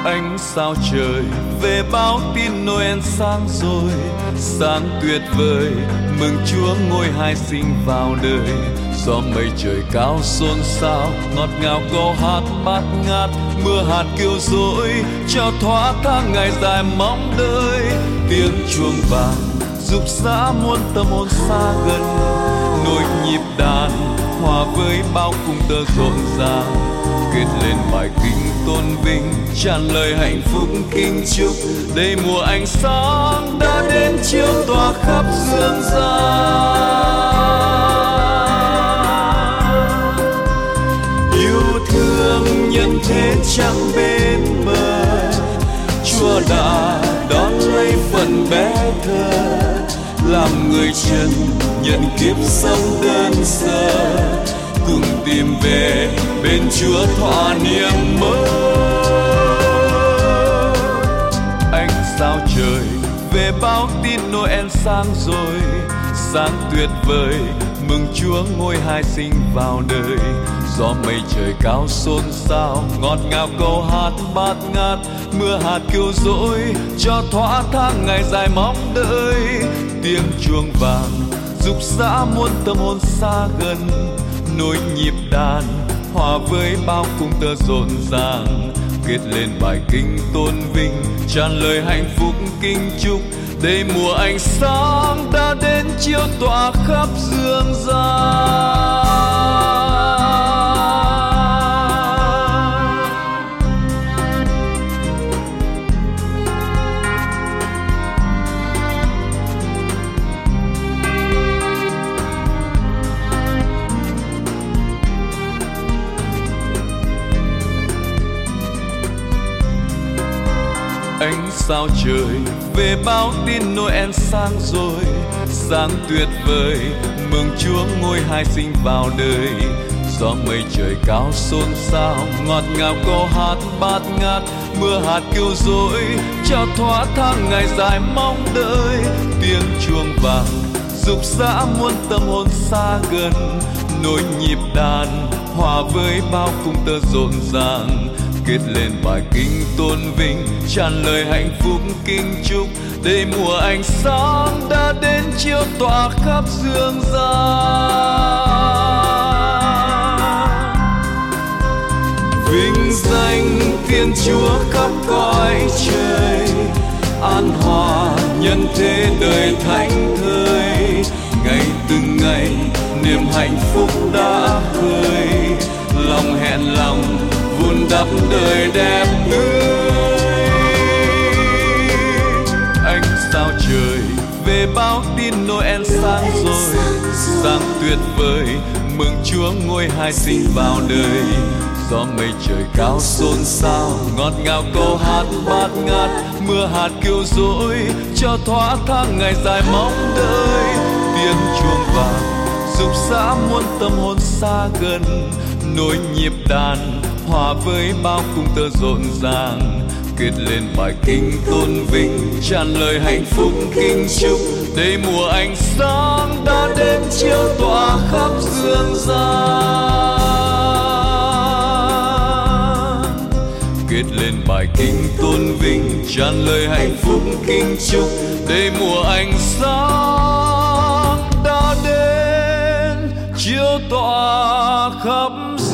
Ánh sao trời về báo tin Noel sáng rồi, sáng tuyệt vời mừng Chúa ngôi hai sinh vào đời. Gió mây trời cao xôn xao, ngọt ngào câu hát bát ngát, mưa hạt kêu dối cho thoát tháng ngày dài mong đợi. Tiếng chuông vàng rục rã muôn tâm hồn xa gần, nối nhịp đàn hòa với bao cung tơ rộn ràng, kết lên bài kinh tôn vinh tràn lời hạnh phúc kinh chúc. Đây mùa ánh sáng đã đến chiếu tỏa khắp dương gian. Yêu thương nhân thế chẳng bên bờ, Chúa đã đón lấy phần bé thơ, làm người trần nhận kiếp sống đơn sơ, cùng tìm về bên Chúa thỏa niềm mơ. Ánh sao trời về báo tin Noel sáng rồi, sáng tuyệt vời mừng Chúa ngôi hai sinh vào đời. Gió mây trời cao xôn xao, ngọt ngào câu hát bát ngát, mưa hạt kêu dối cho thỏa tháng ngày dài mong đợi. Tiếng chuông vàng rục rã muôn tâm hồn xa gần, nối nhịp đàn hòa với bao cung tơ rộn ràng, kết lên bài kinh tôn vinh tràn lời hạnh phúc kinh chúc. Đây mùa ánh sáng đã đến chiếu tỏa khắp dương gian. Ánh sao trời về báo tin Noel sáng rồi, sáng tuyệt vời mừng Chúa ngôi hai sinh vào đời. Gió mây trời cao xôn xao, ngọt ngào câu hát bát ngát, mưa hạt kêu dối cho thoát tháng ngày dài mong đợi. Tiếng chuông vàng rục rã muôn tâm hồn xa gần, nối nhịp đàn hòa với bao cung tơ rộn ràng, kết lên bài kinh tôn vinh tràn lời hạnh phúc kinh chúc. Đây mùa ánh sáng đã đến chiếu tỏa khắp dương gian. Vinh danh Thiên Chúa khắp cõi trời, an hòa nhân thế đời thánh thơi. Ngày từng ngày niềm hạnh phúc đã khơi, lòng hẹn lòng vun đắp đời đẹp tươi. Ánh sao trời về báo tin Noel sáng rồi, sáng tuyệt vời mừng Chúa ngôi hai sinh vào đời. Gió mây trời cao xôn xao, ngọt ngào câu hát bát ngát, mưa hạt kêu dối cho thoát tháng ngày dài mong đợi. Tiếng chuông vàng rục rã muôn tâm hồn xa gần, nối nhịp đàn hòa với bao cung tơ rộn ràng, kết lên bài kinh tôn vinh tràn lời hạnh phúc kinh chúc. Đây mùa ánh sáng đã đến chiếu tỏa khắp dương gian, kết lên bài kinh tôn vinh tràn lời hạnh phúc kinh chúc. Đây mùa ánh sáng đã đến chiếu tỏa khắp